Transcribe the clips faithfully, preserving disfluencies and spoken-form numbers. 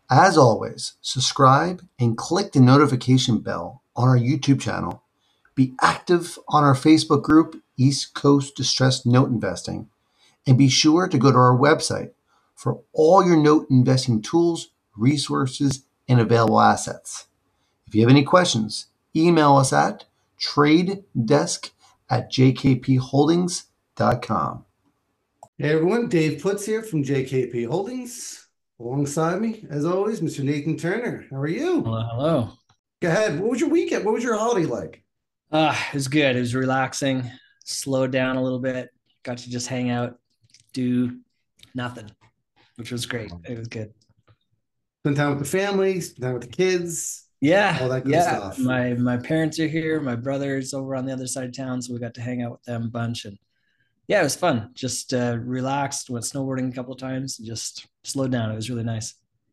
As always, subscribe and click the notification bell on our YouTube channel. Be active on our Facebook group, East Coast Distressed Note Investing, and be sure to go to our website for all your note investing tools, resources, and available assets. If you have any questions, email us at tradedesk at j k p holdings dot com. Hey everyone, Dave Putz here from J K P Holdings. Alongside me, as always, Mister Nathan Turner. How are you? Hello, hello. Go ahead. What was your weekend? What was your holiday like? Uh, it was good. It was relaxing, slowed down a little bit, got to just hang out, do nothing, which was great. It was good. Spend time with the family, spend time with the kids, Yeah, all that good yeah. stuff. My my parents are here. My brother's over on the other side of town, so we got to hang out with them a bunch. And yeah, it was fun. Just uh, relaxed, went snowboarding a couple of times, and just slowed down. It was really nice.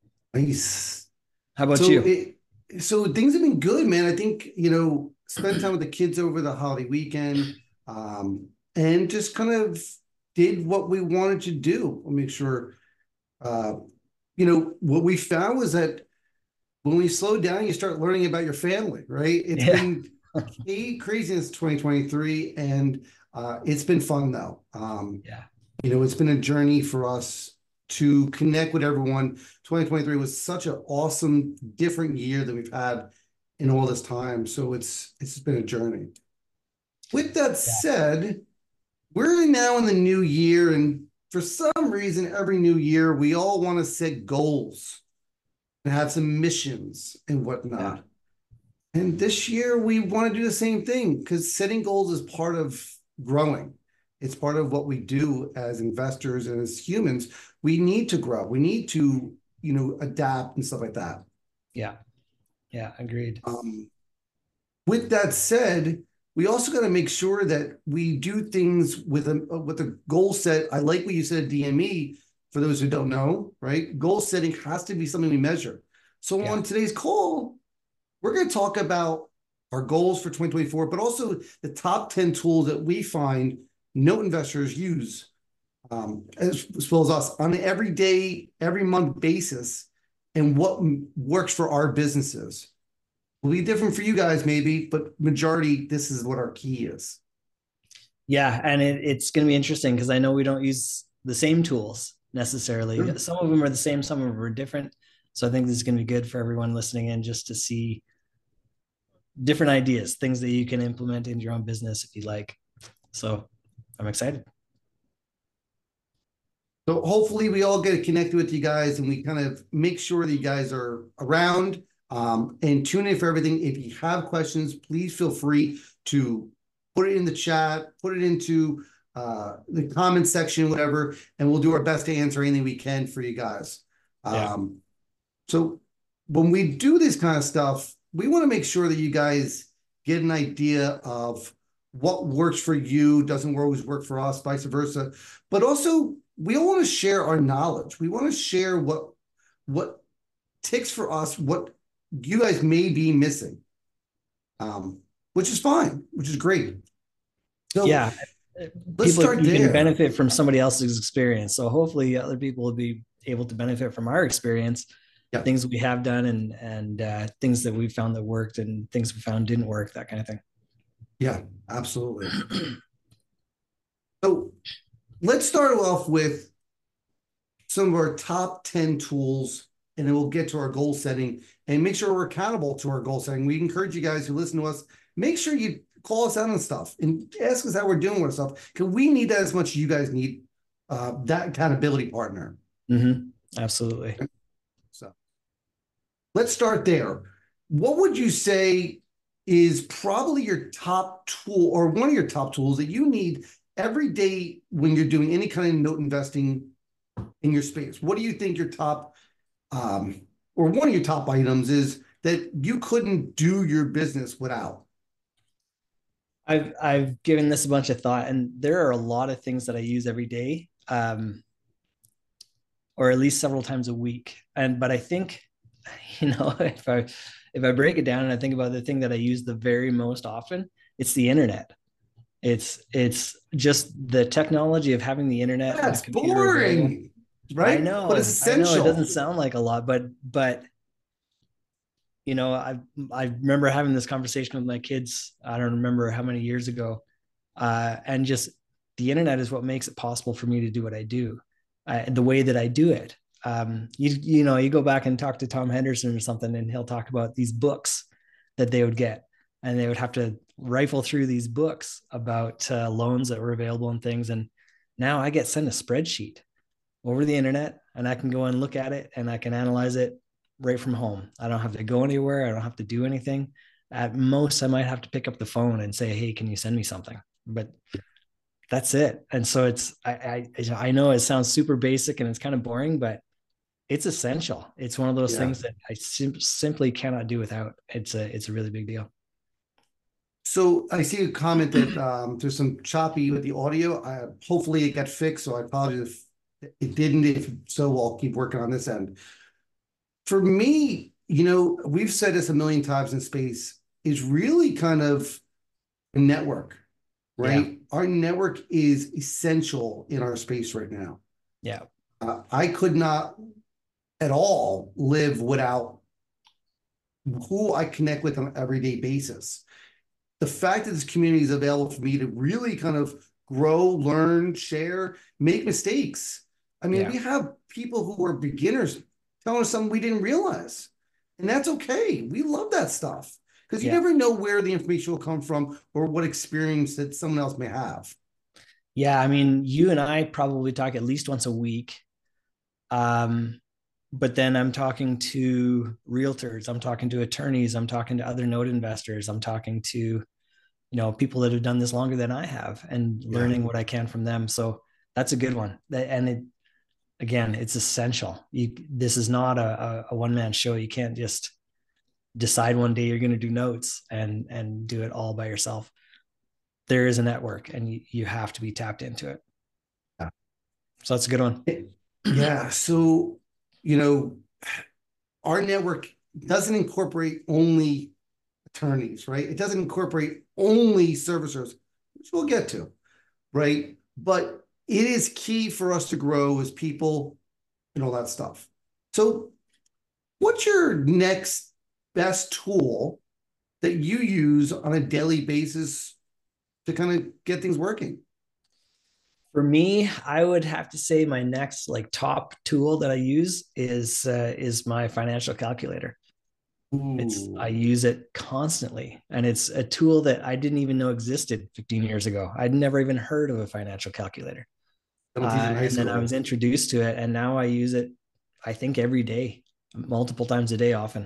Nice. How about So you? it, so things have been good, man. I think, you know, spend time with the kids over the holiday weekend, um, and just kind of did what we wanted to do. We'll make sure, uh, you know, what we found was that when we slow down, you start learning about your family, right? It's Yeah, been crazy since twenty twenty-three, and uh, it's been fun though. Um, yeah, you know, it's been a journey for us to connect with everyone. twenty twenty-three was such an awesome, different year that we've had in all this time. So it's it's been a journey. With that yeah, said, we're now in the new year, and for some reason, every new year we all want to set goals and have some missions and yeah, whatnot. And this year we want to do the same thing because setting goals is part of growing. It's part of what we do as investors and as humans. We need to grow. We need to, you know, adapt and stuff like that. yeah, yeah. Agreed. Um, with that said, we also got to make sure that we do things with a with a goal set. I like what you said, D M E. For those who don't know, right? Goal setting has to be something we measure. So Yeah, on today's call, we're going to talk about our goals for twenty twenty-four, but also the top ten tools that we find note investors use, um, as, as well as us, on an everyday, every month basis, and what works for our businesses. Will be different for you guys, maybe, but majority, this is what our key is. yeah. And it, it's going to be interesting because I know we don't use the same tools necessarily. Sure. Some of them are the same, some of them are different. So I think this is going to be good for everyone listening in just to see different ideas, things that you can implement in your own business if you like. So I'm excited. So hopefully we all get connected with you guys and we kind of make sure that you guys are around, um, and tune in for everything. If you have questions, please feel free to put it in the chat, put it into uh, the comment section, whatever, and we'll do our best to answer anything we can for you guys. Yeah. Um, so when we do this kind of stuff, we want to make sure that you guys get an idea of what works for you, doesn't always work for us, vice versa. But also, we all want to share our knowledge. We want to share what what ticks for us, what you guys may be missing, um, which is fine, which is great. So Yeah. let's People, start you can there. benefit from somebody else's experience. So hopefully other people will be able to benefit from our experience, Yeah, things we have done and, and uh, things that we found that worked and things we found didn't work, that kind of thing. yeah, absolutely. So let's start off with some of our top ten tools, and then we'll get to our goal setting and make sure we're accountable to our goal setting. We encourage you guys who listen to us, make sure you call us out on stuff and ask us how we're doing with stuff, because we need that as much as you guys need uh, that accountability partner. Mm-hmm. Absolutely. So let's start there. What would you say is probably your top tool or one of your top tools that you need every day when you're doing any kind of note investing in your space? What do you think your top, um, or one of your top items is that you couldn't do your business without? I've I've given this a bunch of thought, and there are a lot of things that I use every day, um, or at least several times a week. And but I think, you know, if I if I break it down and I think about the thing that I use the very most often, it's the internet. It's it's just the technology of having the internet and a That's computer available. boring. I right? But it's know, I know it doesn't essential. sound like a lot, but but you know, I I remember having this conversation with my kids. I don't remember how many years ago, uh, and just the internet is what makes it possible for me to do what I do, uh, the way that I do it. Um, you you know, you go back and talk to Tom Henderson or something, and he'll talk about these books that they would get, and they would have to rifle through these books about uh, loans that were available and things. And now I get sent a spreadsheet over the internet, and I can go and look at it, and I can analyze it right from home. I don't have to go anywhere. I don't have to do anything. At most, I might have to pick up the phone and say, "Hey, can you send me something?" But that's it. And so it's I I, I know it sounds super basic and it's kind of boring, but it's essential. It's one of those Yeah. things that I sim- simply cannot do without. It's a it's a really big deal. So I see a comment that um, there's some choppy with the audio. Uh, hopefully it got fixed. So I apologize if it didn't. If so, I'll keep working on this end. For me, you know, we've said this a million times in space, is really kind of a network, Yeah. right? Our network is essential in our space right now. Yeah. Uh, I could not at all live without who I connect with on an everyday basis. The fact that this community is available for me to really kind of grow, learn, share, make mistakes. I mean, Yeah. we have people who are beginners telling us something we didn't realize. And that's okay. We love that stuff because you Yeah. never know where the information will come from or what experience that someone else may have. Yeah. I mean, you and I probably talk at least once a week. Um, but then I'm talking to realtors, I'm talking to attorneys, I'm talking to other note investors, I'm talking to, you know, people that have done this longer than I have and Yeah. learning what I can from them. So that's a good one. And it, again, it's essential. You, this is not a, a one man show. You can't just decide one day you're going to do notes and and do it all by yourself. There is a network, and you, you have to be tapped into it. Yeah. So that's a good one. Yeah. So, you know, our network doesn't incorporate only attorneys, right? It doesn't incorporate only servicers, which we'll get to, right? But it is key for us to grow as people and all that stuff. So, what's your next best tool that you use on a daily basis to kind of get things working? For me, I would have to say my next like top tool that I use is uh, is my financial calculator. It's I Ooh. use it constantly, and it's a tool that I didn't even know existed fifteen years ago. I'd never even heard of a financial calculator, I don't teach in uh, high and then I was school. introduced to it, and now I use it. I think every day, multiple times a day, often.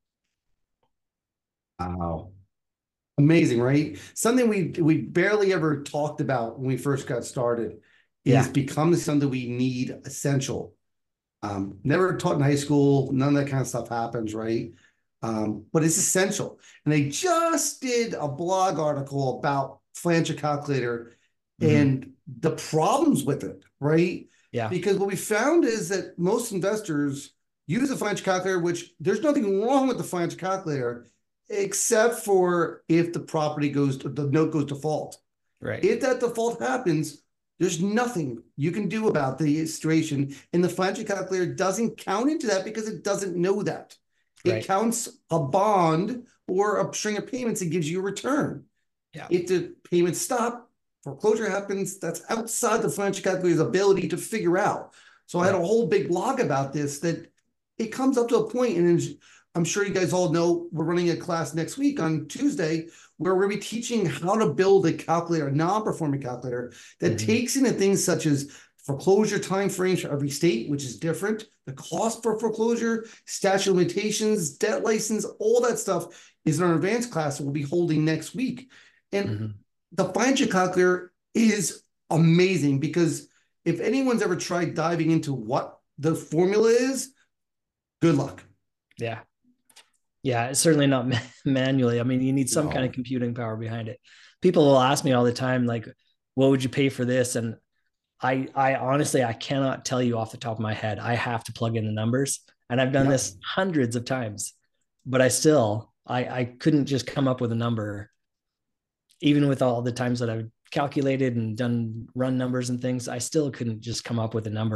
Wow. Amazing, right? Something we we barely ever talked about when we first got started is Yeah, becoming something we need essential. Um, never taught in high school, none of that kind of stuff happens, right? Um, but it's essential. And they just did a blog article about financial calculator mm-hmm. and the problems with it, right? Yeah, Because what we found is that most investors use a financial calculator, which there's nothing wrong with the financial calculator, except for if the property goes to the note goes default. right, If that default happens, there's nothing you can do about the situation. And the financial calculator doesn't count into that because it doesn't know that. It right. counts a bond or a string of payments and gives you a return. Yeah, If the payments stop, foreclosure happens, that's outside the financial calculator's ability to figure out. So I had yeah, a whole big blog about this that it comes up to a point, and I'm sure you guys all know we're running a class next week on Tuesday where we're going to be teaching how to build a calculator, a non-performing calculator that mm-hmm. takes into things such as foreclosure timeframes for every state, which is different, the cost for foreclosure, statute of limitations, debt license, all that stuff is in our advanced class that we'll be holding next week. And Mm-hmm. the financial calculator is amazing because if anyone's ever tried diving into what the formula is, good luck. Yeah. Yeah, it's certainly not manually. I mean, you need some kind of No. computing power behind it. People will ask me all the time, like, what would you pay for this? And I, I honestly, I cannot tell you off the top of my head. I have to plug in the numbers, and I've done Yep. this hundreds of times, but I still, I, I couldn't just come up with a number, even with all the times that I've calculated and done run numbers and things. I still couldn't just come up with a number.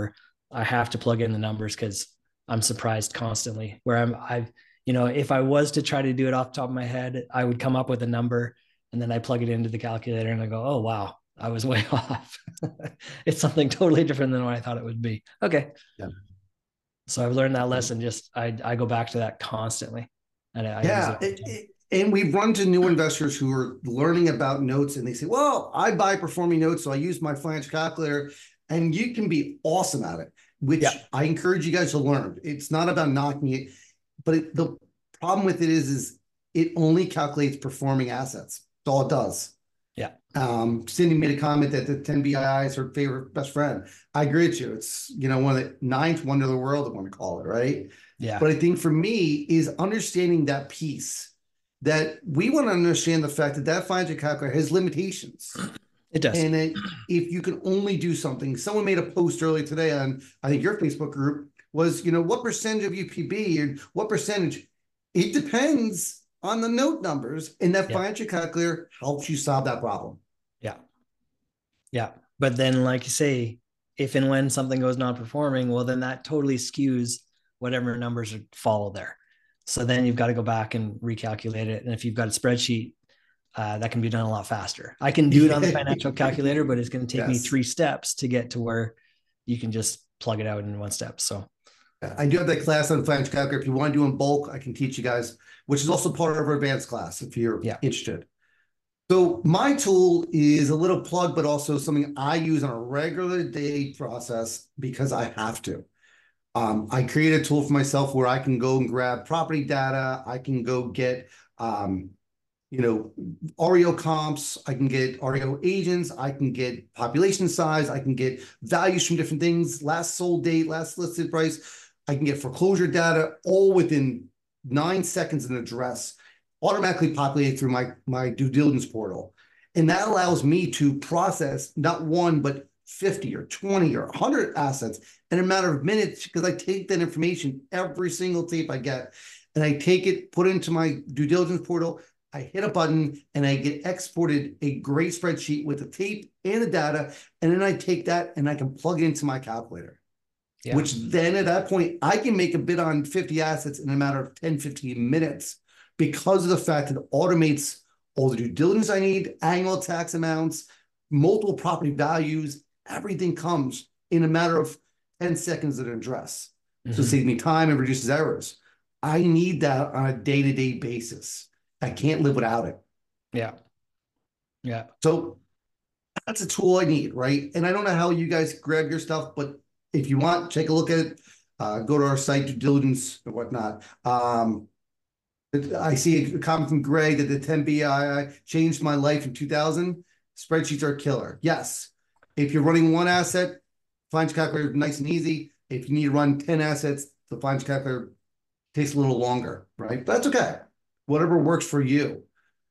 I have to plug in the numbers because I'm surprised constantly. Where I'm, I've, you know, if I was to try to do it off the top of my head, I would come up with a number and then I plug it into the calculator and I go, oh, wow, I was way off. It's something totally different than what I thought it would be. Okay. Yeah. So I've learned that lesson. Just, I, I go back to that constantly. And I, Yeah. I use it. It, it, and we've run to new investors who are learning about notes and they say, well, I buy performing notes, so I use my financial calculator, and you can be awesome at it, which yeah. I encourage you guys to learn. It's not about knocking it, but it, the problem with it is, is it only calculates performing assets. That's all it does. Yeah. Um, Cindy made a comment that the ten B I I is her favorite best friend. I agree with you. It's, you know, one of the ninth wonder of the world, I want to call it, right? Yeah. But I think for me is understanding that piece, that we want to understand the fact that that financial calculator has limitations. It does. And it, if you can only do something, someone made a post earlier today on, I think your Facebook group was, you know, what percentage of U P B and what percentage? It depends on the note numbers, and that yeah. financial calculator helps you solve that problem. Yeah. Yeah. But then, like you say, if and when something goes non-performing, well, then that totally skews whatever numbers follow there. So then you've got to go back and recalculate it. And if you've got a spreadsheet, uh, that can be done a lot faster. I can do it on the financial calculator, but it's going to take yes. me three steps to get to where you can just plug it out in one step. So I do have that class on financial calculator. If you want to do in bulk, I can teach you guys, which is also part of our advanced class if you're yeah. interested. So my tool is a little plug, but also something I use on a regular day process because I have to. Um, I create a tool for myself where I can go and grab property data. I can go get, um, you know, R E O comps. I can get R E O agents. I can get population size. I can get values from different things, last sold date, last listed price. I can get foreclosure data, all within nine seconds an address, automatically populated through my, my due diligence portal. And that allows me to process not one, but fifty or twenty or one hundred assets in a matter of minutes, because I take that information, every single tape I get, and I take it, put it into my due diligence portal, I hit a button, and I get exported a great spreadsheet with the tape and the data, and then I take that and I can plug it into my calculator, yeah. which then at that point, I can make a bid on fifty assets in a matter of ten, fifteen minutes because of the fact that it automates all the due diligence I need, annual tax amounts, multiple property values. Everything comes in a matter of ten seconds at an address. Mm-hmm. So it saves me time and reduces errors. I need that on a day-to-day basis. I can't live without it. Yeah. Yeah. So that's a tool I need, right? And I don't know how you guys grab your stuff, but if you want, take a look at it. Uh, go to our site, due diligence and whatnot. Um, I see a comment from Greg that the ten B I I changed my life in two thousand. Spreadsheets are killer. Yes. If you're running one asset, financial calculator is nice and easy. If you need to run ten assets, the financial calculator takes a little longer, right? But that's okay. Whatever works for you.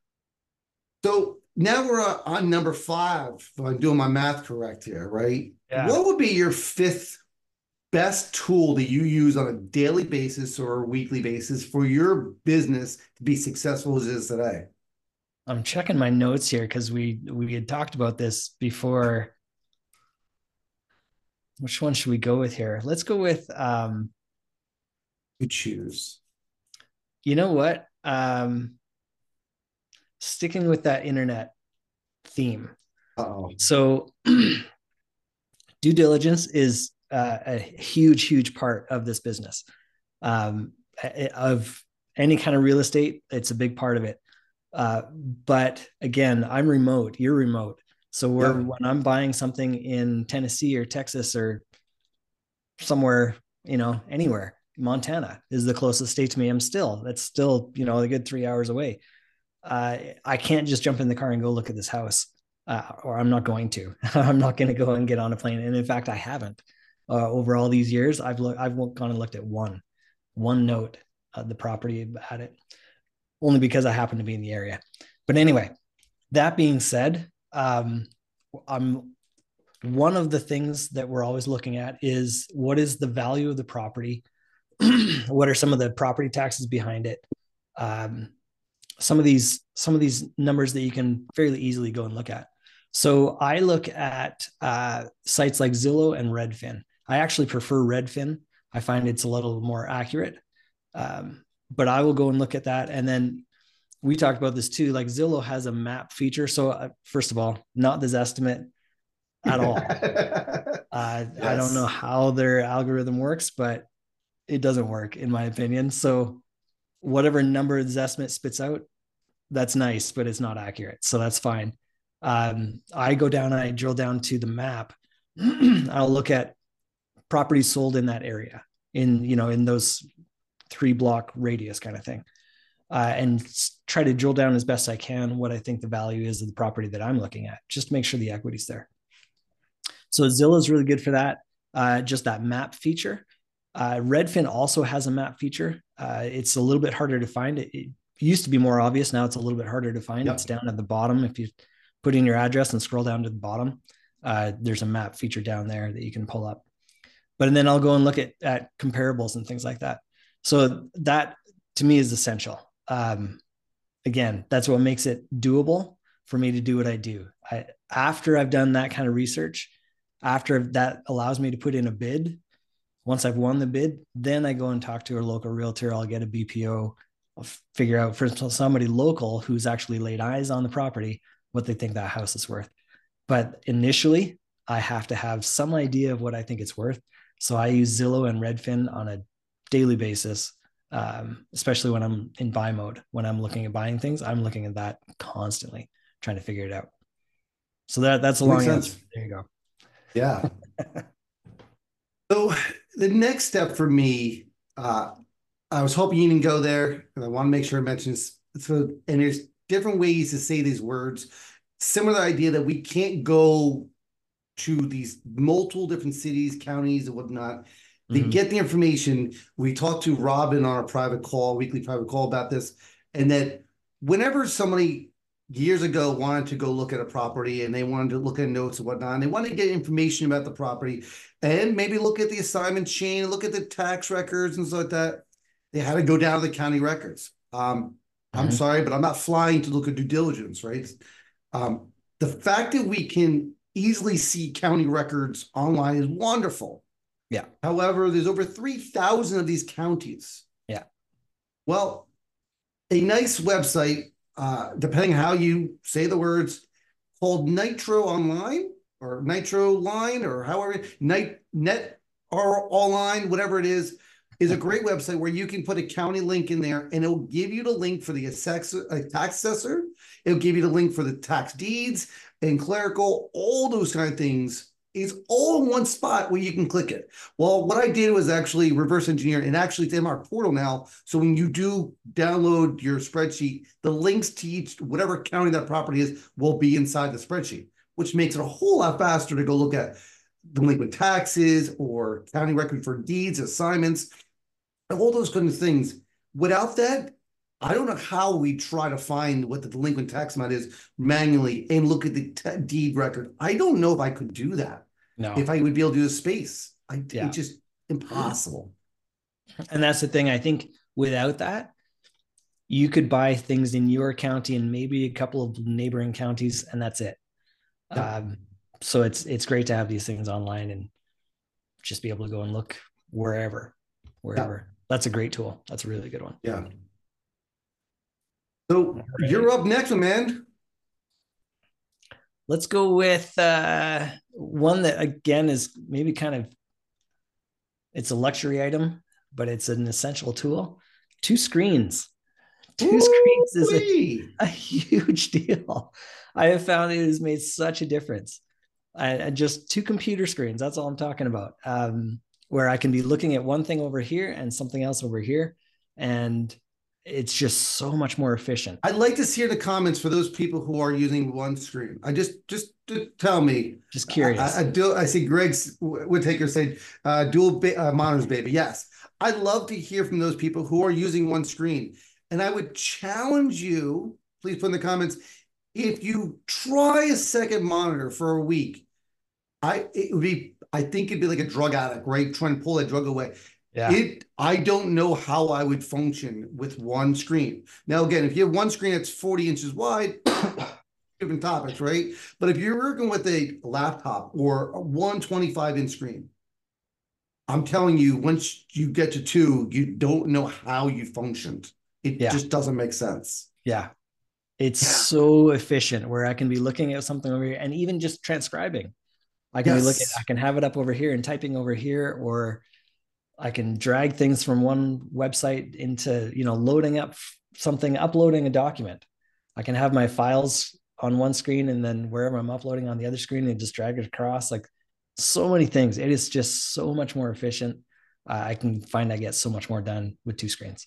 So now we're uh, on number five, if I'm doing my math correct here, right? Yeah. What would be your fifth best tool that you use on a daily basis or a weekly basis for your business to be successful as it is today? I'm checking my notes here because we we had talked about this before. Which one should we go with here? Let's go with um you choose. You know what? Um sticking with that internet theme. Uh-oh. So due diligence is uh, a huge, huge part of this business. Um of any kind of real estate, it's a big part of it. Uh, but again, I'm remote, you're remote. So we're, yeah. when I'm buying something in Tennessee or Texas or somewhere, you know, anywhere, Montana is the closest state to me. I'm still, that's still, you know, a good three hours away. Uh, I can't just jump in the car and go look at this house, uh, or I'm not going to. I'm not going to go and get on a plane. And in fact, I haven't. Uh, over all these years, I've looked, I've gone and looked at one, one note of the property at it, only because I happen to be in the area. But anyway, that being said, um, I'm one of the things that we're always looking at is what is the value of the property? What are some of the property taxes behind it? Um, some of these, some of these numbers that you can fairly easily go and look at. So I look at uh, sites like Zillow and Redfin. I actually prefer Redfin. I find it's a little more accurate. Um, but I will go and look at that. And then we talked about this too. Like Zillow has a map feature. So uh, first of all, not this estimate at all. uh, yes. I don't know how their algorithm works, but it doesn't work in my opinion. So whatever number the estimate spits out, that's nice, but it's not accurate. So that's fine. Um, I go down and I drill down to the map. I'll look at properties sold in that area, in, you know, in those three block radius kind of thing. Uh, and try to drill down as best I can what I think the value is of the property that I'm looking at, just to make sure the equity's there. So Zillow is really good for that. Uh, just that map feature. Uh, Redfin also has a map feature. Uh, it's a little bit harder to find. It, it used to be more obvious. Now it's a little bit harder to find. Yep. It's down at the bottom. If you put in your address and scroll down to the bottom, uh, there's a map feature down there that you can pull up. But and then I'll go and look at, at comparables and things like that. So that to me is essential. Um, again, that's what makes it doable for me to do what I do. I, after I've done that kind of research, after that allows me to put in a bid, once I've won the bid, then I go and talk to a local realtor. I'll get a B P O. I'll figure out for somebody local who's actually laid eyes on the property, what they think that house is worth. But initially, I have to have some idea of what I think it's worth. So I use Zillow and Redfin on a daily basis, um, especially when I'm in buy mode. When I'm looking at buying things, I'm looking at that constantly, trying to figure it out. So that that's a long answer. There you go. Yeah. So the next step for me, uh, I was hoping you didn't go there, and I want to make sure I mention this. So, and there's different ways to say these words. Similar idea that we can't go to these multiple different cities, counties, and whatnot. They mm-hmm. get the information. We talked to Robin on our private call, weekly private call about this, and that whenever somebody years ago wanted to go look at a property and they wanted to look at notes and whatnot, and they wanted to get information about the property and maybe look at the assignment chain, look at the tax records and stuff like that, they had to go down to the county records. Um, mm-hmm. I'm sorry, but I'm not flying to look at due diligence, right? Um, the fact that we can easily see county records online is wonderful. Yeah. However, there's over three thousand of these counties. Yeah. Well, a nice website, uh, depending how you say the words, called Nitro Online or Nitro Line or however, Night, Net or Online, whatever it is, is a great website where you can put a county link in there and it'll give you the link for the assessor, uh, tax assessor. It'll give you the link for the tax deeds and clerical, all those kind of things. Is all in one spot where you can click it. Well, what I did was actually reverse engineer, and actually it's in our portal now. So when you do download your spreadsheet, the links to each, whatever county that property is, will be inside the spreadsheet, which makes it a whole lot faster to go look at delinquent taxes or county record for deeds, assignments, all those kind of things. Without that, I don't know how we try to find what the delinquent tax amount is manually and look at the t- deed record. I don't know if I could do that. No. If I would be able to do the space. I, yeah. It's just impossible. And that's the thing. I think without that, you could buy things in your county and maybe a couple of neighboring counties, and that's it. Yeah. Um, so it's it's great to have these things online and just be able to go and look wherever, wherever. Yeah. That's a great tool. That's a really good one. Yeah. So right. You're up next, man. Let's go with uh, one that, again, is maybe kind of, it's a luxury item, but it's an essential tool. Two screens. Two Ooh, screens is a, a huge deal. I have found it has made such a difference. I, I just two computer screens. That's all I'm talking about. Um, where I can be looking at one thing over here and something else over here. And it's just so much more efficient. I'd like to hear the comments for those people who are using one screen. I just, just tell me. Just curious. I, I, do, I see Greg's Whittaker say uh, dual ba- uh, monitors, baby. Yes. I'd love to hear from those people who are using one screen. And I would challenge you, please put in the comments, if you try a second monitor for a week, I it would be, I think it'd be like a drug addict, right? Trying to pull that drug away. Yeah. It, I don't know how I would function with one screen. Now, again, if you have one screen that's forty inches wide, different topics, right? But if you're working with a laptop or a one twenty-five inch screen, I'm telling you, once you get to two, you don't know how you functioned. It Yeah. just doesn't make sense. Yeah. It's Yeah. so efficient where I can be looking at something over here and even just transcribing. I can be looking, I Yes. can have it up over here and typing over here, or I can drag things from one website into, you know, loading up something, uploading a document. I can have my files on one screen and then wherever I'm uploading on the other screen and just drag it across. Like so many things. It is just so much more efficient. Uh, I can find I get so much more done with two screens.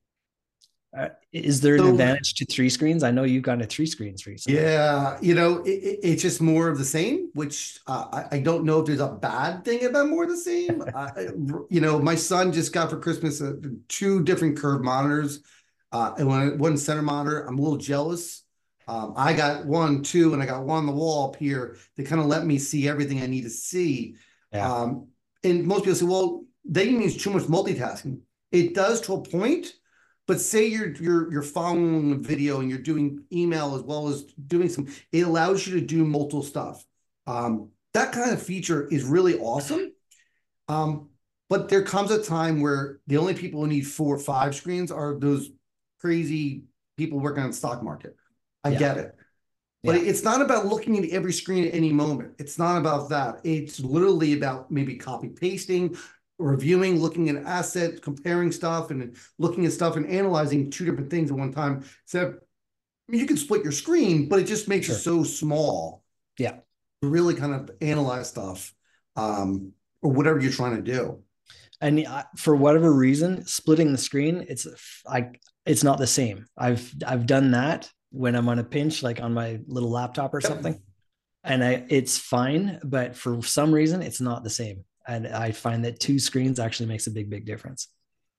Uh, is there an So advantage to three screens? I know you've gone to three screens recently. yeah, you know, it, it, it's just more of the same, which uh, I, I don't know if there's a bad thing about more of the same. Uh, you know, my son just got for Christmas uh, two different curved monitors, uh, and one, one center monitor. I'm a little jealous. Um, I got one, two, and I got one on the wall up here to kind of let me see everything I need to see. Yeah. Um, and most people say, well, that means too much multitasking. It does to a point. But say you're you're you're following a video and you're doing email as well as doing some, it allows you to do multiple stuff. Um, that kind of feature is really awesome. Um, but there comes a time where the only people who need four or five screens are those crazy people working on the stock market. I Yeah. get it. But Yeah. it's not about looking at every screen at any moment. It's not about that. It's literally about maybe copy pasting, reviewing, looking at assets, comparing stuff, and looking at stuff and analyzing two different things at one time. So I mean, you can split your screen, but it just makes Sure. it so small. Yeah. To really kind of analyze stuff, um, or whatever you're trying to do. And for whatever reason, splitting the screen, it's I it's not the same. I've I've done that when I'm on a pinch, like on my little laptop or Yep. something, and I it's fine. But for some reason, it's not the same. And I find that two screens actually makes a big, big difference.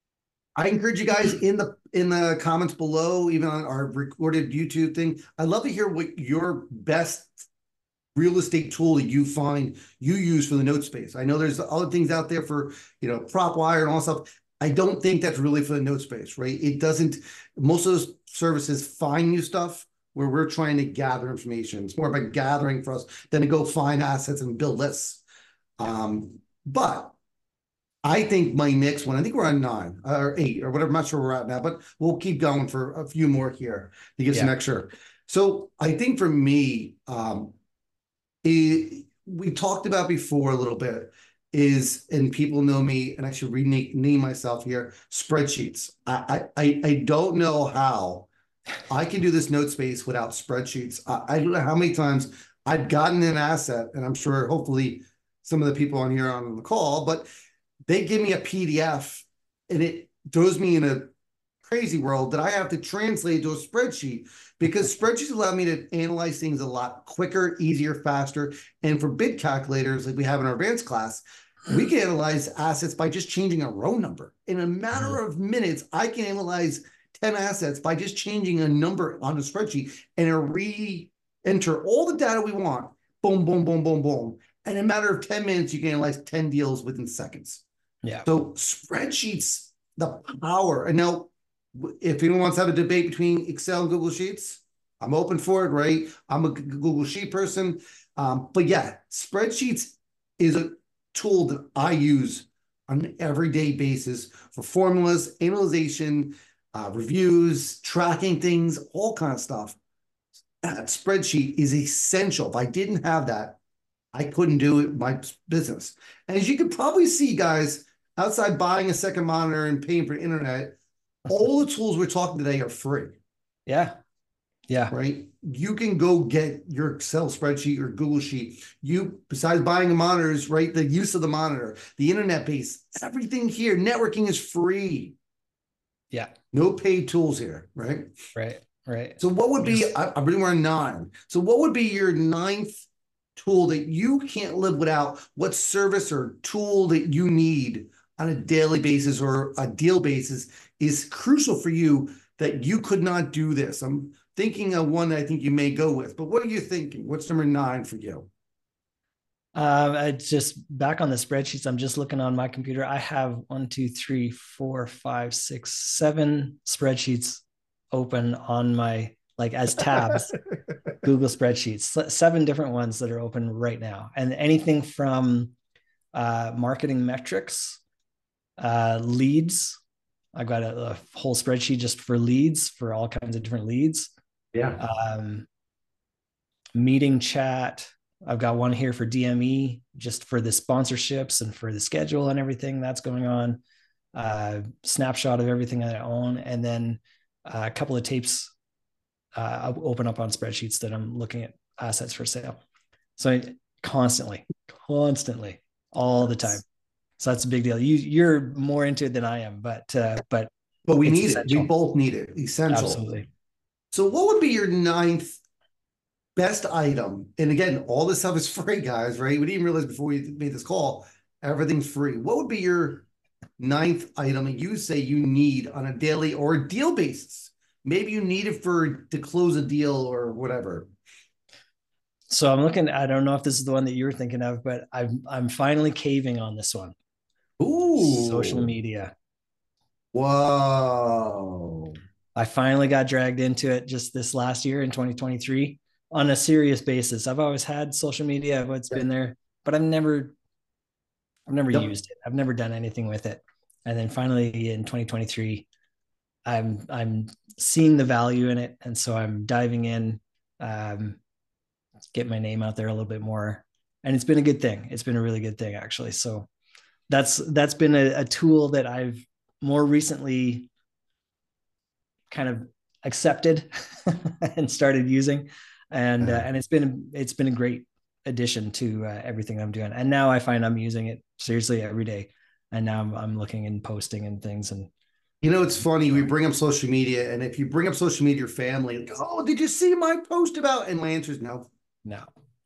I encourage you guys in the in the comments below, even on our recorded YouTube thing. I'd love to hear what your best real estate tool that you find you use for the note space. I know there's other things out there for, you know, PropWire and all stuff. I don't think that's really for the note space, right? It doesn't, most of those services find you stuff where we're trying to gather information. It's more about gathering for us than to go find assets and build lists. Um, but I think my next one, I think we're on nine or eight or whatever, I'm not sure where we're at now, but we'll keep going for a few more here to give Yeah. some extra. So I think for me, um, it, we talked about before a little bit is, and people know me, and I should rename myself here, spreadsheets. I, I, I don't know how I can do this note space without spreadsheets. I, I don't know how many times I've gotten an asset, and I'm sure hopefully some of the people on here are on the call, but they give me a P D F and it throws me in a crazy world that I have to translate to a spreadsheet, because spreadsheets allow me to analyze things a lot quicker, easier, faster. And for bid calculators, like we have in our advanced class, we can analyze assets by just changing a row number. In a matter of minutes, I can analyze ten assets by just changing a number on a spreadsheet and re-enter all the data we want. Boom, boom, boom, boom, boom. And in a matter of ten minutes, you can analyze ten deals within seconds. Yeah. So spreadsheets, the power. And now, if anyone wants to have a debate between Excel and Google Sheets, I'm open for it, right? I'm a Google Sheet person. Um, but yeah, spreadsheets is a tool that I use on an everyday basis for formulas, analyzation, uh, reviews, tracking things, all kind of stuff. That spreadsheet is essential. If I didn't have that, I couldn't do it my business. And as you can probably see, guys, outside buying a second monitor and paying for internet, all the tools we're talking today are free. Yeah. Yeah. Right. You can go get your Excel spreadsheet or Google Sheet. You, besides buying the monitors, right? The use of the monitor, the internet base, everything here, networking is free. Yeah. No paid tools here. Right. Right. Right. So what would be, I, I really want nine. So what would be your ninth tool that you can't live without? What service or tool that you need on a daily basis or a deal basis is crucial for you that you could not do this? I'm thinking of one that I think you may go with, but what are you thinking? What's number nine for you? Um, I just back on the spreadsheets. I'm just looking on my computer. I have one, two, three, four, five, six, seven spreadsheets open on my, like as tabs, Google spreadsheets, seven different ones that are open right now. And anything from uh, marketing metrics, uh, leads. I've got a, a whole spreadsheet just for leads, for all kinds of different leads. Yeah. Um, meeting chat. I've got one here for D M E, just for the sponsorships and for the schedule and everything that's going on. Uh, snapshot of everything that I own, and then uh, a couple of tapes uh, I'll open up on spreadsheets that I'm looking at assets for sale. So I, constantly, constantly, all the time. So that's a big deal. You you're more into it than I am, but uh, but but we need essential. it. We both need it. Essential. Absolutely. So what would be your ninth best item? And again, all this stuff is free, guys, right? We didn't realize before we made this call, everything's free. What would be your ninth item that you say you need on a daily or a deal basis? Maybe you need it for to close a deal or whatever. So I'm looking, I don't know if this is the one that you were thinking of, but I'm I'm finally caving on this one. Ooh. Social media. Whoa. I finally got dragged into it just this last year in twenty twenty-three on a serious basis. I've always had social media, I've always yeah. been there, but I've never I've never yep. used it. I've never done anything with it. And then finally in twenty twenty-three, I'm I'm seeing the value in it. And so I'm diving in, um, get my name out there a little bit more. And it's been a good thing. It's been a really good thing, actually. So that's that's been a, a tool that I've more recently kind of accepted and started using. And uh, and it's been it's been a great addition to uh, everything I'm doing. And now I find I'm using it seriously every day. And now I'm, I'm looking and posting and things. And you know, it's funny, we bring up social media, and if you bring up social media, your family, like, oh, did you see my post about? And my answer is no. No.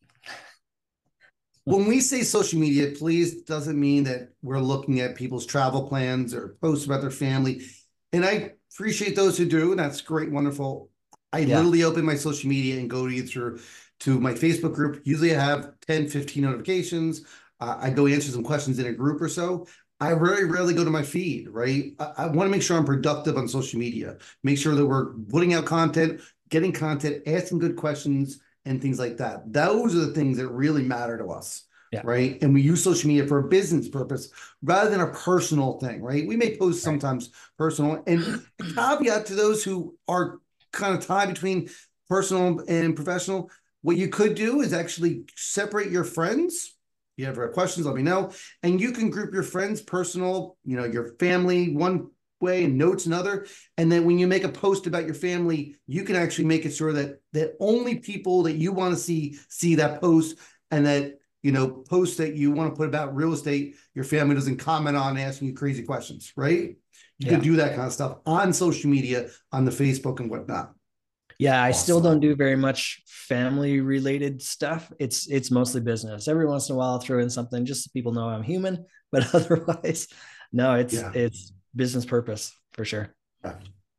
When we say social media, please doesn't mean that we're looking at people's travel plans or posts about their family. And I appreciate those who do, and that's great, wonderful. I yeah. literally open my social media and go either to my Facebook group. Usually I have ten, fifteen notifications. Uh, I go answer some questions in a group or so. I very rarely go to my feed, right? I, I want to make sure I'm productive on social media. Make sure that we're putting out content, getting content, asking good questions, and things like that. Those are the things that really matter to us, yeah. right? And we use social media for a business purpose rather than a personal thing, right? We may post right. sometimes personal. And a caveat to those who are kind of tied between personal and professional, what you could do is actually separate your friends. If you have questions, let me know. And you can group your friends, personal, you know, your family one way and notes another. And then when you make a post about your family, you can actually make it sure that that only people that you want to see see that post, and that, you know, posts that you want to put about real estate, your family doesn't comment on asking you crazy questions, right? You yeah. can do that kind of stuff on social media, on the Facebook and whatnot. Yeah, I awesome. still don't do very much family related stuff. It's it's mostly business. Every once in a while I'll throw in something just so people know I'm human, but otherwise, no, it's yeah. it's business purpose for sure. Yeah.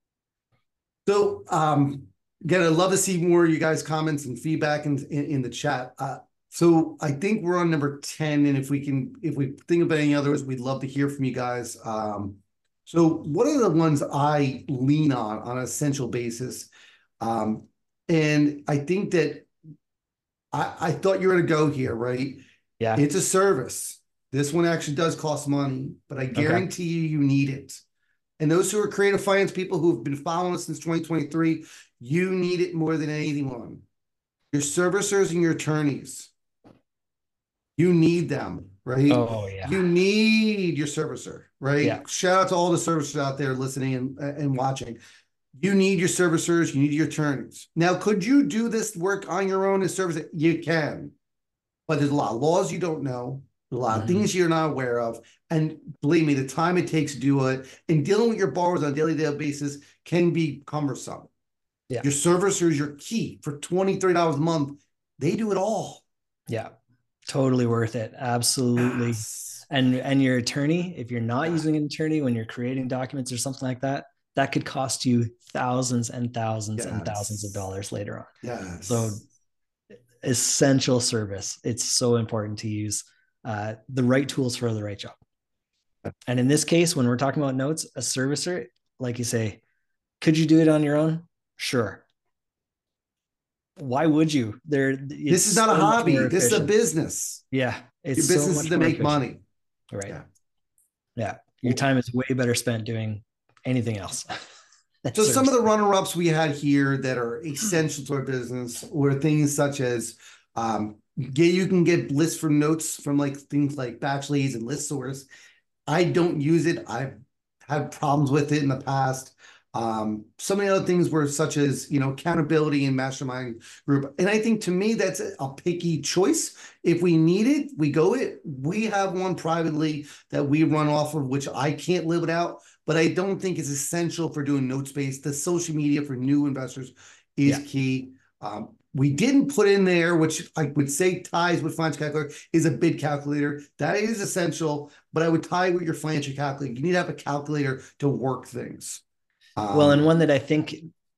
So um again, I'd love to see more of you guys' comments and feedback in, in, in the chat. Uh, so I think we're on number ten, and if we can, if we think of any others, we'd love to hear from you guys. Um, so what are the ones I lean on on an essential basis? Um, and I think that I, I thought you were going to go here, right? Yeah. It's a service. This one actually does cost money, but I guarantee okay. you, you need it. And those who are creative finance people who have been following us since twenty twenty-three, you need it more than anyone. Your servicers and your attorneys, you need them, right? Oh, yeah. You need your servicer, right? Yeah. Shout out to all the servicers out there listening and, and watching. You need your servicers, you need your attorneys. Now, could you do this work on your own as servicer? You can, but there's a lot of laws you don't know, a lot of mm-hmm. things you're not aware of. And believe me, the time it takes to do it and dealing with your borrowers on a daily daily basis can be cumbersome. Yeah. Your servicers, your key for twenty, thirty dollars a month, they do it all. Yeah, totally worth it. Absolutely. Yes. And, and your attorney, if you're not yeah. using an attorney when you're creating documents or something like that, that could cost you thousands and thousands yes. and thousands of dollars later on. Yes. So essential service. It's so important to use uh, the right tools for the right job. And in this case, when we're talking about notes, a servicer, like you say, could you do it on your own? Sure. why would you? There, This is it's not a so much hobby. more This is a efficient. business. Yeah, it's Your so business is much to more make efficient. money. Right. Yeah. Yeah. Your time is way better spent doing anything else. So some of the runner-ups we had here that are essential to our business were things such as um, get, you can get lists from notes from like things like Batchleads and ListSource. I don't use it. I've had problems with it in the past. Um, some of the other things were such as, you know, accountability and mastermind group. And I think to me, that's a, a picky choice. If we need it, we go it. We have one privately that we run off of, which I can't live without, but I don't think it's essential for doing note space. The social media for new investors is Yeah. key. Um, we didn't put in there, which I would say ties with financial calculator, is a bid calculator. That is essential, but I would tie with your financial calculator. You need to have a calculator to work things. Um, well, and one that I think,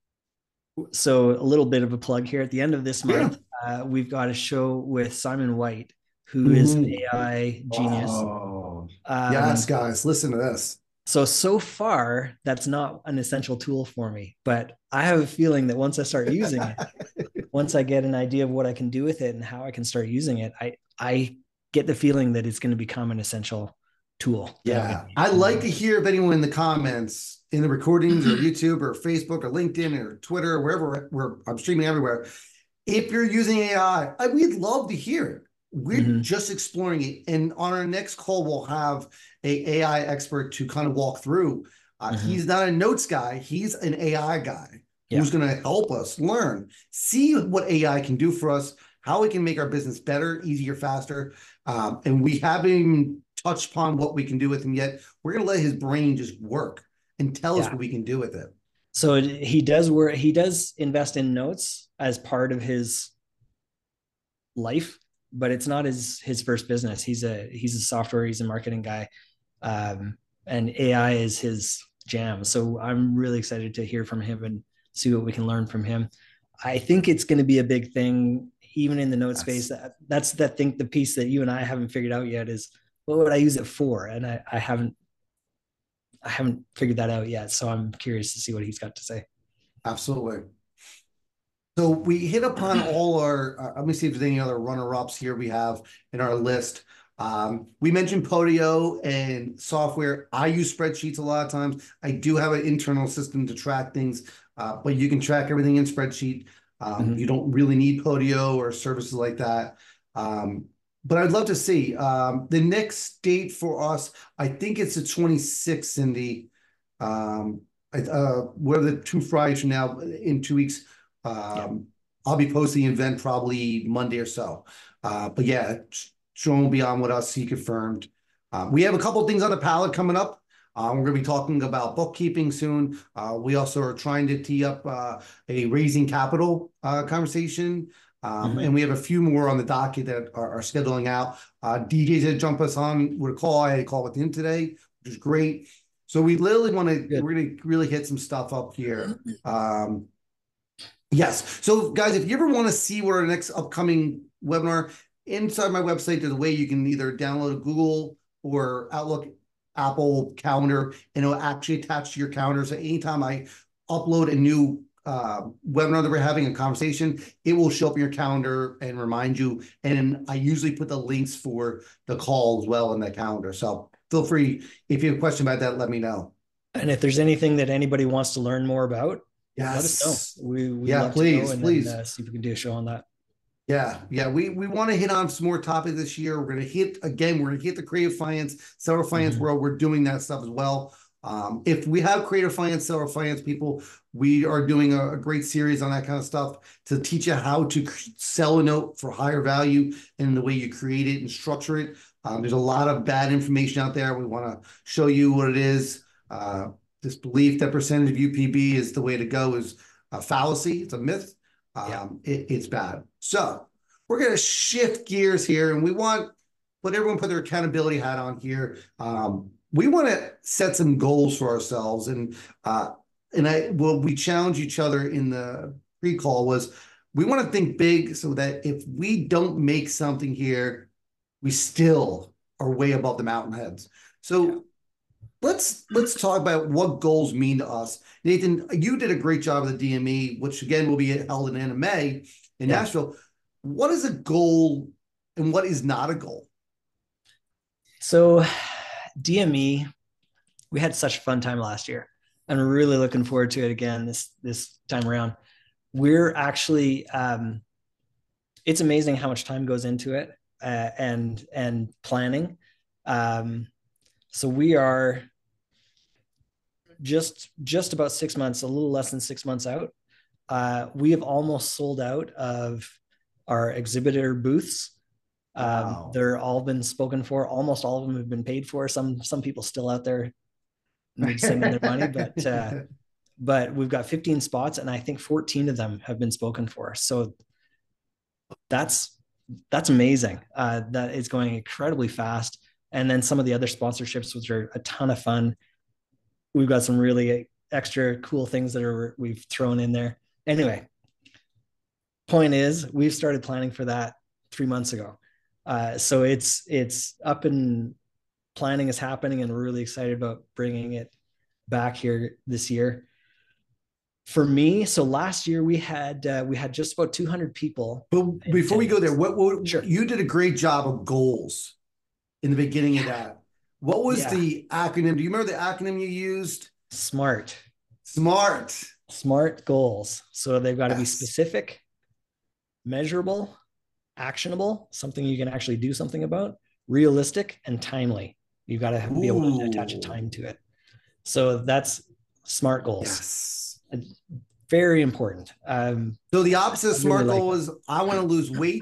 so a little bit of a plug here. At the end of this month, yeah. uh, we've got a show with Simon White, who mm-hmm. is an A I genius. Oh, um, yes, guys, listen to this. So, so far, that's not an essential tool for me, but I have a feeling that once I start using it, once I get an idea of what I can do with it and how I can start using it, I, I get the feeling that it's going to become an essential tool. Yeah. I'd like to hear if anyone in the comments, in the recordings or YouTube or Facebook or LinkedIn or Twitter, or wherever we're, I'm streaming everywhere. If you're using A I, I, we'd love to hear it. We're mm-hmm. just exploring it. And on our next call, we'll have a AI expert to kind of walk through. Uh, mm-hmm. He's not a notes guy. He's an A I guy yeah. who's going to help us learn, see what A I can do for us, how we can make our business better, easier, faster. Um, and we haven't even touched upon what we can do with him yet. We're going to let his brain just work and tell yeah. us what we can do with it. So he does work. He does invest in notes as part of his life, but it's not his his first business. He's a he's a software. He's a marketing guy, um, and A I is his jam. So I'm really excited to hear from him and see what we can learn from him. I think it's going to be a big thing, even in the note that's, space. That that's that thing. The piece that you and I haven't figured out yet is what would I use it for, and I, I haven't. I haven't figured that out yet, so I'm curious to see what he's got to say. Absolutely. So we hit upon all our, uh, let me see if there's any other runner-ups here we have in our list. Um, we mentioned Podio and software. I use spreadsheets a lot of times. I do have an internal system to track things, uh, but you can track everything in spreadsheet. Um, mm-hmm. You don't really need Podio or services like that. Um, But I'd love to see um, the next date for us. I think it's the twenty-sixth, Cindy. Um, uh, what are the two Fridays from now? In two weeks, um, yeah. I'll be posting the event probably Monday or so. Uh, but yeah, Sean will be on with us. He confirmed. Uh, we have a couple of things on the palette coming up. Uh, we're going to be talking about bookkeeping soon. Uh, we also are trying to tee up uh, a raising capital uh, conversation. Um, mm-hmm. And we have a few more on the docket that are, are scheduling out. Uh, D Js that jump us on with a call. I had a call with him today, which is great. So we literally want to, we're going to really hit some stuff up here. Um, yes. So guys, if you ever want to see what our next upcoming webinar, inside my website, there's a way you can either download a Google or Outlook, Apple calendar, and it'll actually attach to your calendar. So anytime I upload a new Uh, webinar that we're having, a conversation, it will show up in your calendar and remind you. And I usually put the links for the call as well in that calendar. So feel free, if you have a question about that, let me know. And if there's anything that anybody wants to learn more about, yes. let us know. We, we yeah, love please, to know and please. then, uh, see if we can do a show on that. Yeah, yeah, we, we want to hit on some more topics this year. We're going to hit, again, we're going to hit the creative finance, seller finance mm-hmm. world. We're doing that stuff as well. Um, if we have creative finance, seller finance people, we are doing a, a great series on that kind of stuff to teach you how to sell a note for higher value and the way you create it and structure it. Um, there's a lot of bad information out there. We want to show you what it is. Uh, this belief that percentage of U P B is the way to go is a fallacy. It's a myth. Um, yeah. it, it's bad. So we're going to shift gears here, and we want, let everyone put their accountability hat on here. Um, We want to set some goals for ourselves, and uh, and I well, we challenge each other in the pre-call was we want to think big so that if we don't make something here, we still are way above the mountain heads. So yeah. let's let's talk about what goals mean to us. Nathan, you did a great job of the D M E, which again will be held in the end of May. in Yeah. Nashville. What is a goal and what is not a goal? So D M E, we had such a fun time last year. I'm really looking forward to it again this this time around. We're actually um, it's amazing how much time goes into it uh, and and planning. Um, so we are just just about six months, a little less than six months out. Uh, we have almost sold out of our exhibitor booths. Um, Wow. they're all been spoken for. Almost all of them have been paid for. Some some people still out there need to send in their money, but uh, but we've got fifteen spots, and I think fourteen of them have been spoken for. So that's that's amazing. Uh, that is going incredibly fast. And then some of the other sponsorships, which are a ton of fun. We've got some really extra cool things that are we've thrown in there. Anyway, point is, we've started planning for that three months ago. Uh, so it's it's up and planning is happening, and we're really excited about bringing it back here this year. For me, so last year we had uh, we had just about two hundred people. But before we go there, what, what sure. you did a great job of goals in the beginning of that. What was yeah. the acronym? Do you remember the acronym you used? SMART. SMART. SMART goals. So they've got to yes. be specific, measurable, actionable, something you can actually do something about, realistic, and timely. You've got to be able to attach a time to it. So that's SMART goals. Yes. Very important. Um, so the opposite of SMART really goal like is I want to lose weight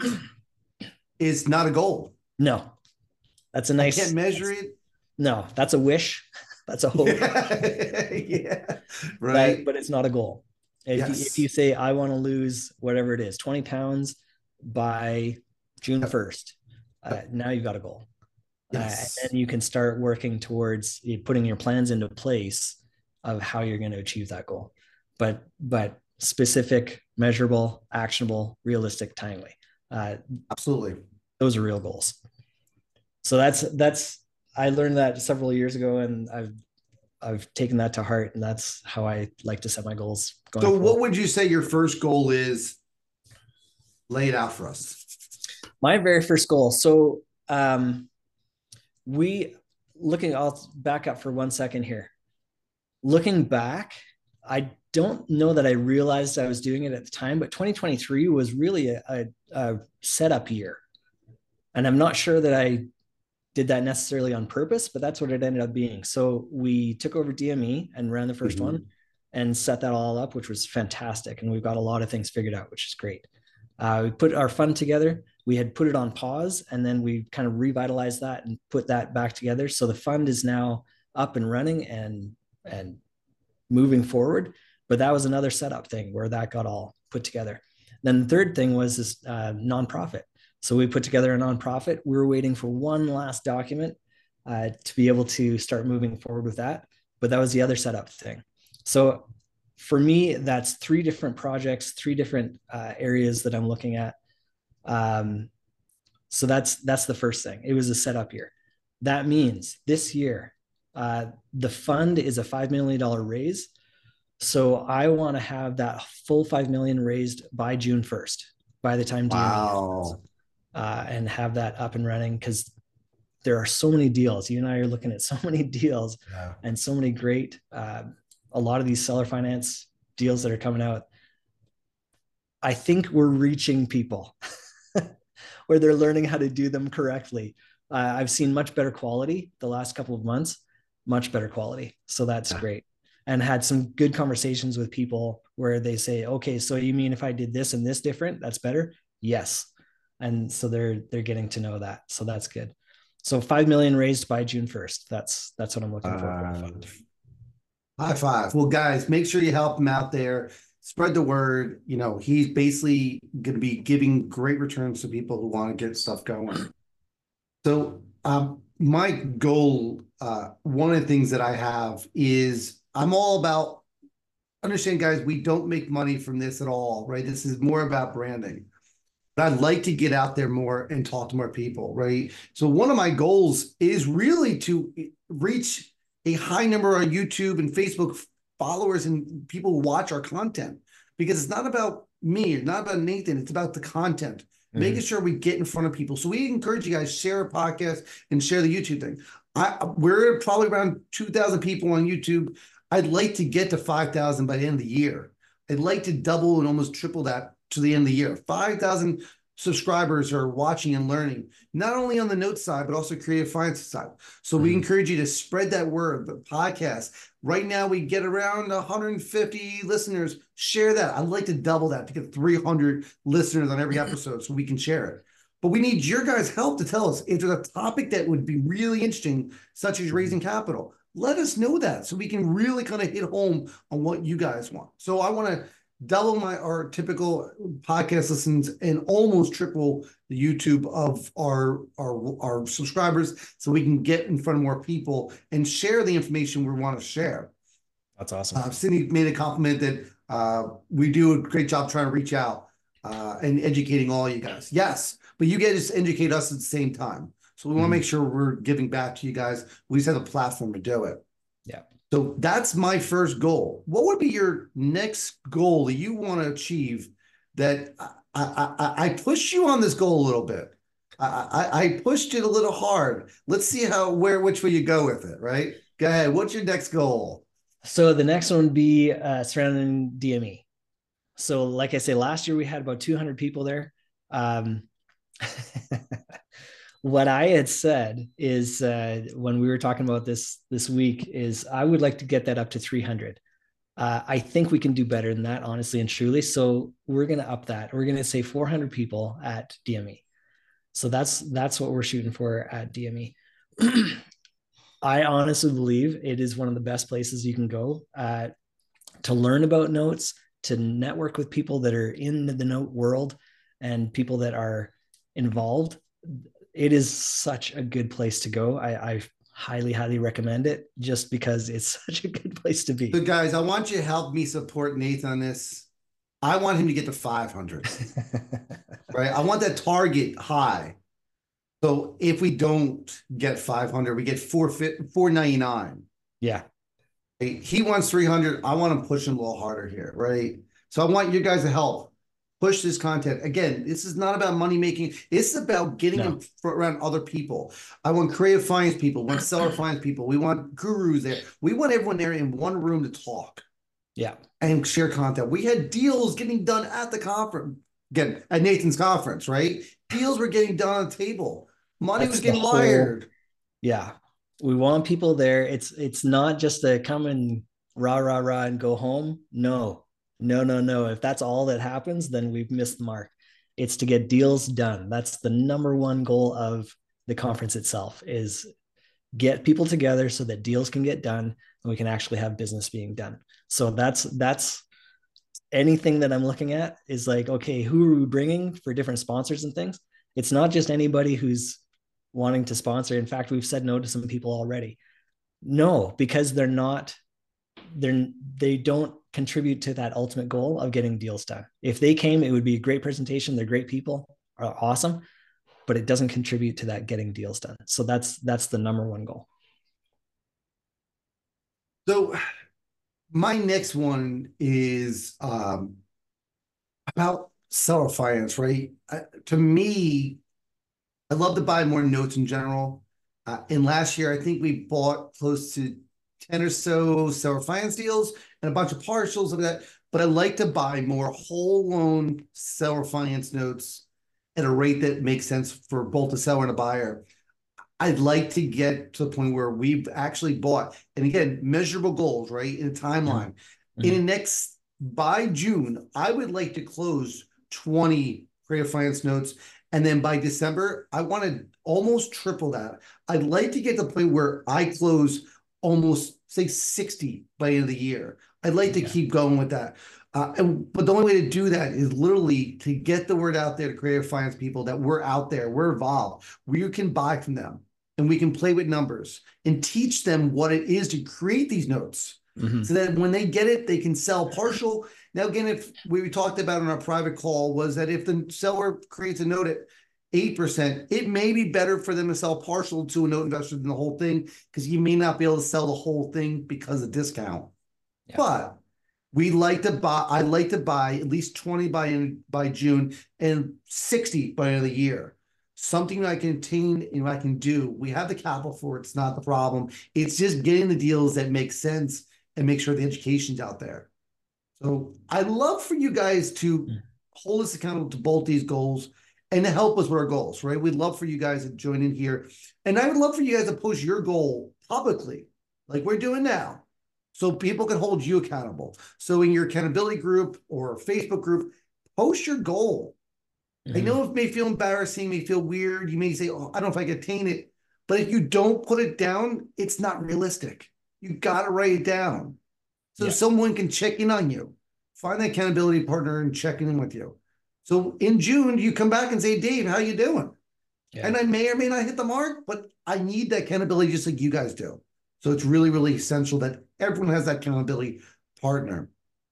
is not a goal. No. That's a nice. I can't measure it. No, that's a wish. That's a hope. yeah. Right. But, but it's not a goal. If, yes. you, if you say, I want to lose whatever it is, twenty pounds by June first, uh, now you've got a goal. Yes. Uh, and you can start working towards putting your plans into place of how you're going to achieve that goal. But, but specific, measurable, actionable, realistic, timely. Uh, Absolutely. Those are real goals. So that's, that's, I learned that several years ago, and I've, I've taken that to heart, and that's how I like to set my goals. Going so forward. What would you say your first goal is? Lay it out for us. My very first goal. So um, we looking, I'll back up for one second here. Looking back, I don't know that I realized I was doing it at the time, but twenty twenty-three was really a, a, a setup year. And I'm not sure that I did that necessarily on purpose, but that's what it ended up being. So we took over D M E and ran the first mm-hmm. one and set that all up, which was fantastic. And we've got a lot of things figured out, which is great. Uh, we put our fund together. We had put it on pause, and then we kind of revitalized that and put that back together. So the fund is now up and running and, and moving forward. But that was another setup thing where that got all put together. Then the third thing was this uh, nonprofit. So we put together a nonprofit. We were waiting for one last document uh, to be able to start moving forward with that. But that was the other setup thing. So for me, that's three different projects, three different uh, areas that I'm looking at. Um, so that's that's the first thing. It was a setup year. That means this year, uh, the fund is a five million dollars raise. So I want to have that full five million dollars raised by June first, by the time D M E wow. Uh, and have that up and running, because there are so many deals. You and I are looking at so many deals yeah. and so many great, uh, a lot of these seller finance deals that are coming out. I think we're reaching people where they're learning how to do them correctly. Uh, I've seen much better quality the last couple of months, much better quality. So that's yeah. great. And had some good conversations with people where they say, okay, so you mean if I did this and this different, that's better? Yes. And so they're they're getting to know that. So that's good. So five million raised by June first. That's that's what I'm looking for. Uh, high five. Well, guys, make sure you help him out there. Spread the word. You know, he's basically going to be giving great returns to people who want to get stuff going. So um, my goal, uh, one of the things that I have is I'm all about, understand, guys, we don't make money from this at all, right? This is more about branding. But I'd like to get out there more and talk to more people, right? So one of my goals is really to reach a high number on YouTube and Facebook followers and people who watch our content. because it's not about me, it's not about Nathan, it's about the content. Mm-hmm. Making sure we get in front of people. So we encourage you guys, share a podcast and share the YouTube thing. I, we're probably around two thousand people on YouTube. I'd like to get to five thousand by the end of the year. I'd like to double and almost triple that to the end of the year. five thousand subscribers are watching and learning, not only on the notes side, but also creative finance side. So mm-hmm. we encourage you to spread that word, the podcast. Right now, we get around one hundred fifty listeners. Share that. I'd like to double that to get three hundred listeners on every episode so we can share it. But we need your guys' help to tell us if there's a topic that would be really interesting, such as raising capital. Let us know that so we can really kind of hit home on what you guys want. So I want to double my our typical podcast listens and almost triple the YouTube of our, our, our subscribers so we can get in front of more people and share the information we want to share. That's awesome. Uh, Cindy made a compliment that uh, we do a great job trying to reach out uh, and educating all you guys. Yes, but you guys educate us at the same time. So we want to mm-hmm. make sure we're giving back to you guys. We just have a platform to do it. Yeah. So that's my first goal. What would be your next goal that you want to achieve that I, I, I, I pushed you on this goal a little bit. I, I, I pushed it a little hard. Let's see how, where, which way you go with it, right? Go ahead. What's your next goal? So the next one would be uh, surrounding D M E. So like I say, last year we had about two hundred people there. Um, What I had said is uh, when we were talking about this this week is I would like to get that up to three hundred. Uh, I think we can do better than that, honestly and truly. So we're going to up that. We're going to say four hundred people at D M E. So that's that's what we're shooting for at D M E. I honestly believe it is one of the best places you can go uh, to learn about notes, to network with people that are in the note world and people that are involved. It is such a good place to go. I, I highly, highly recommend it just because it's such a good place to be. So guys, I want you to help me support Nathan on this. I want him to get to five hundred, right? I want that target high. So if we don't get five hundred, we get four ninety-nine. Yeah. He wants three hundred. I want to push him a little harder here, right? So I want you guys to help. Push this content. Again, this is not about money making. It's about getting no. around other people. I want creative finance people, want seller finance people. We want gurus there. We want everyone there in one room to talk. Yeah. And share content. We had deals getting done at the conference. Again, at Nathan's conference, right? Deals were getting done on the table. Money That's was getting whole, wired. Yeah. We want people there. It's it's not just to come and rah, rah, rah and go home. No. No, no, no. If that's all that happens, then we've missed the mark. It's to get deals done. That's the number one goal of the conference itself, is get people together so that deals can get done and we can actually have business being done. So that's that's anything that I'm looking at is like, okay, who are we bringing for different sponsors and things? It's not just anybody who's wanting to sponsor. In fact, we've said no to some people already. No, because they're not, they're, they don't contribute to that ultimate goal of getting deals done. If they came, it would be a great presentation. They're great people, are awesome, but it doesn't contribute to that getting deals done. So that's, that's the number one goal. So my next one is um, about seller finance, right? Uh, to me, I love to buy more notes in general. Uh, and last year, I think we bought close to ten or so seller finance deals and a bunch of partials of that. But I like to buy more whole loan seller finance notes at a rate that makes sense for both the seller and a buyer. I'd like to get to the point where we've actually bought, and again, measurable goals, right? In a timeline. Mm-hmm. In the next, by June, I would like to close twenty creative finance notes. And then by December, I want to almost triple that. I'd like to get to the point where I close almost, say, sixty by the end of the year. I'd like to yeah. keep going with that. Uh, and, but the only way to do that is literally to get the word out there to creative finance people that we're out there, we're involved, we can buy from them, and we can play with numbers and teach them what it is to create these notes. Mm-hmm. So that when they get it, they can sell partial. Now, again, if we talked about in our private call was that if the seller creates a note at eight percent, it may be better for them to sell partial to a note investor than the whole thing, because you may not be able to sell the whole thing because of discount. Yeah. But We like to buy, I like to buy at least twenty by in, by June and sixty by the end of the year. Something I can attain and I can do. We have the capital for it. It's not the problem. It's just getting the deals that make sense and make sure the education's out there. So I'd love for you guys to hold us accountable to both these goals and to help us with our goals, right? We'd love for you guys to join in here. And I would love for you guys to post your goal publicly, like we're doing now, so people can hold you accountable. So in your accountability group or Facebook group, post your goal. Mm-hmm. I know it may feel embarrassing, may feel weird. You may say, oh, I don't know if I can attain it. But if you don't put it down, it's not realistic. You got to write it down so yeah. someone can check in on you. Find that accountability partner and check in with you. So in June, you come back and say, Dave, how you doing? Yeah. And I may or may not hit the mark, but I need that accountability just like you guys do. So it's really, really essential that everyone has that accountability partner.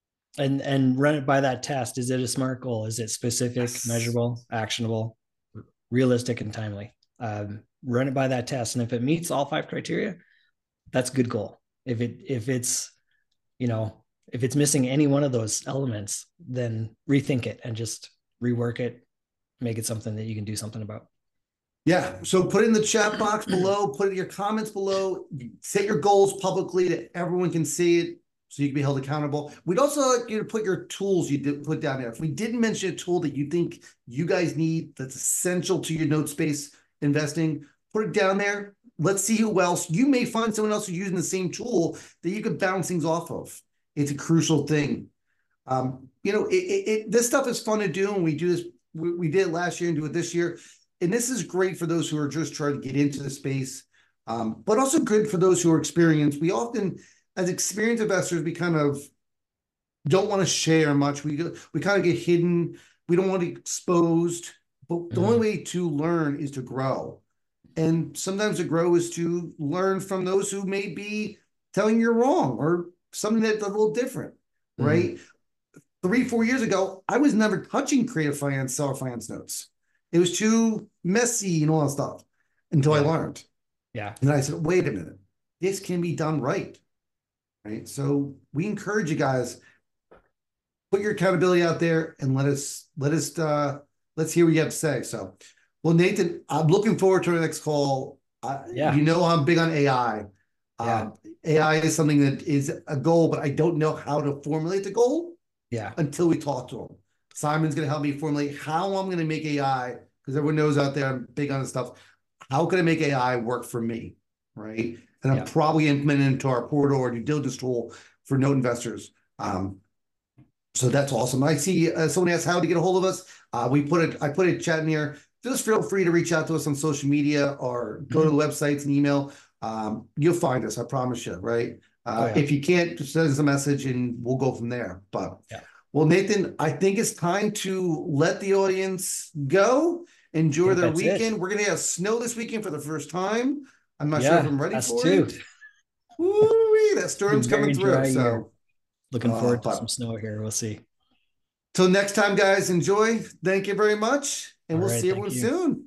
And and run it by that test. Is it a SMART goal? Is it specific, yes. measurable, actionable, realistic, and timely? Um, run it by that test. And if it meets all five criteria, that's a good goal. If it if it's, you know, if it's missing any one of those elements, then rethink it and just rework it, make it something that you can do something about. Yeah. So put it in the chat box below, put it in your comments below, set your goals publicly that everyone can see it so you can be held accountable. We'd also like you to put your tools you did put down there. If we didn't mention a tool that you think you guys need that's essential to your note space investing, put it down there. Let's see who else. You may find someone else who's using the same tool that you could bounce things off of. It's a crucial thing. Um, you know, it, it, it, this stuff is fun to do, and we do this. We, we did it last year and do it this year. And this is great for those who are just trying to get into the space, um, but also good for those who are experienced. We often, as experienced investors, we kind of don't want to share much. We we kind of get hidden. We don't want to be exposed. But the mm-hmm. only way to learn is to grow. And sometimes to grow is to learn from those who may be telling you you're wrong or something that's a little different, mm-hmm. right? Three, four years ago, I was never touching creative finance, seller finance notes. It was too messy and all that stuff until yeah. I learned. Yeah. And then I said, wait a minute, this can be done right. Right. So we encourage you guys, put your accountability out there and let us, let us, uh, let's hear what you have to say. So, well, Nathan, I'm looking forward to our next call. Uh, yeah. You know, I'm big on A I. Yeah. Um, A I is something that is a goal, but I don't know how to formulate the goal. Yeah. Until we talk to him. Simon's going to help me formulate how I'm going to make A I, because everyone knows out there I'm big on this stuff. How can I make A I work for me, right? And I'm yeah. probably implementing it into our portal or due diligence tool for note investors. Um, so that's awesome. I see uh, someone asked how to get a hold of us. Uh, we put it. I put a chat in here. Just feel free to reach out to us on social media or go mm-hmm. to the websites and email. Um, you'll find us. I promise you, right? Uh, oh, yeah. If you can't, just send us a message and we'll go from there. But yeah. Well, Nathan, I think it's time to let the audience go, enjoy their weekend. It. We're going to have snow this weekend for the first time. I'm not yeah, sure if I'm ready for too. it. Woo-wee, that storm's coming through. So year. Looking forward uh, to some snow here. We'll see. Till next time, guys, enjoy. Thank you very much. And All we'll right, see everyone you. soon.